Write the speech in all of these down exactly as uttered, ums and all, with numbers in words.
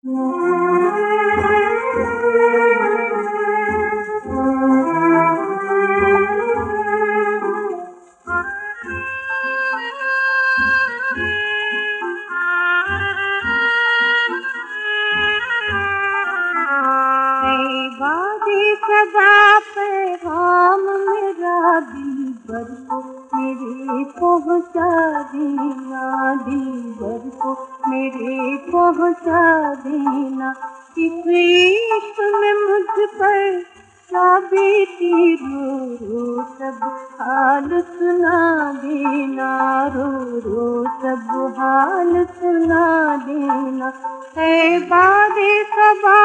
सदा पैगाम मेरा दिलबर को मेरे पहुँचा देना, दिलबर को मेरे पहुँचा देना। इस इश्क में मुझ पर क्या बीती रो रो सब हाल सुना देना, रो रो सब हाल सुना देना। है बादे सबा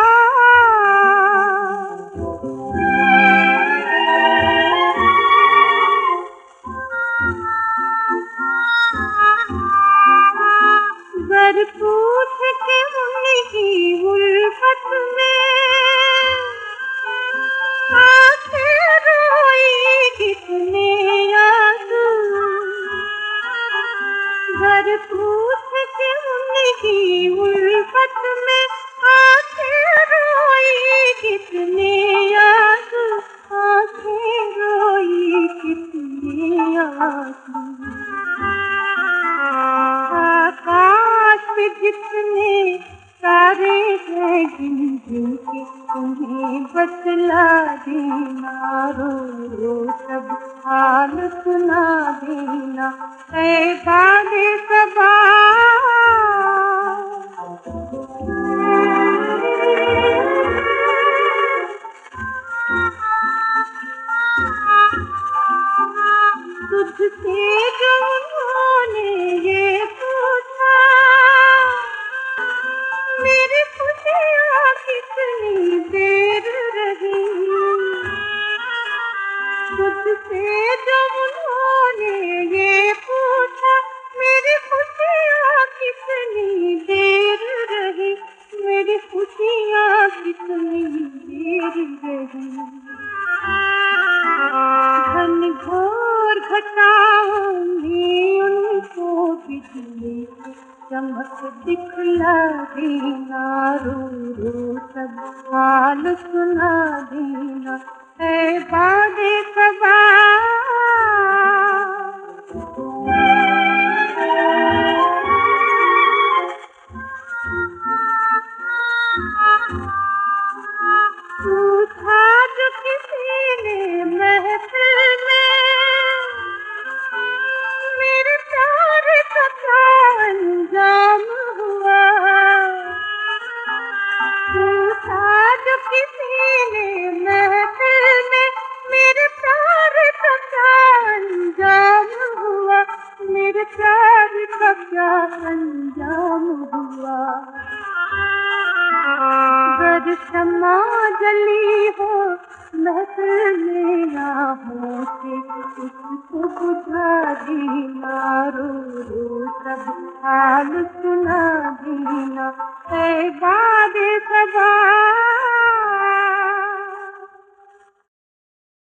गर पूछ के उनकी उल्फत में आंखें रोई कितने आंसू, गर पूछ के उनकी उल्फत में आंखें रोई कितने आंसू, आंखें रोई कितने आंसू। जितने सारे हैं गिन गिन के तुम्हें बतला देना, रो रो सब हाल सुना देना। ऐ बादे सबा तुझसे जो उन्होंने ये पूछा मेरी खुशियाँ कितनी देर रही, तुझसे जो उन्होंने ये पूछा मेरी खुशियाँ कितनी देर रही, मेरी खुशियाँ कितनी देर रही। घन घोर घटाओं में उनको बिजली चमक दिखला देना, रो रो सब हाल सुना देना। है बादे सबा पूछा जो किसी ने महफिल में मेरे प्यार का क्या अंजाम हुआ, पूछा जो किसी ने महफिल में मेरे प्यार का क्या अंजाम हुआ, मेरे प्यार का क्या अंजाम हुआ। गर शम्मा जली हो महफिल में राहों से उसको बुझा देना, रो रो सब हाल सुना देना। ऐ बादे सबा